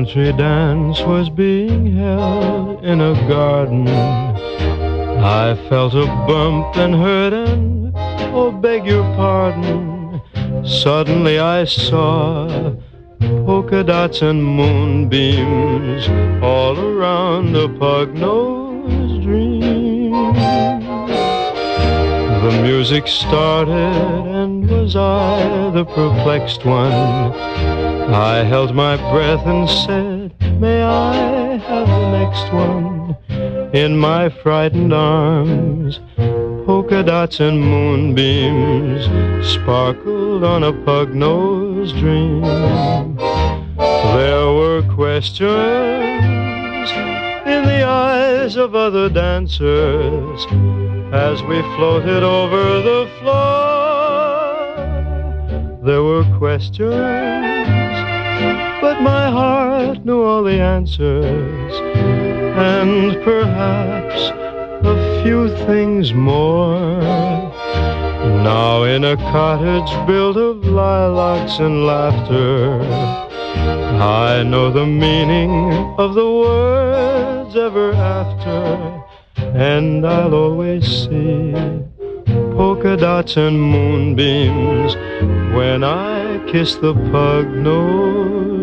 country dance was being held in a garden. I felt a bump and heard an, oh, beg your pardon. Suddenly I saw polka dots and moonbeams all around a pug-nosed dream. The music started, and was I the perplexed one? I held my breath and said, may I have the next one? In my frightened arms, polka dots and moonbeams sparkled on a pug-nosed dream. There were questions in the eyes of other dancers as we floated over the floor. There were questions, but my heart knew all the answers, and perhaps a few things more. Now in a cottage built of lilacs and laughter, I know the meaning of the words ever after, and I'll always see polka dots and moonbeams when I kiss the pug-nosed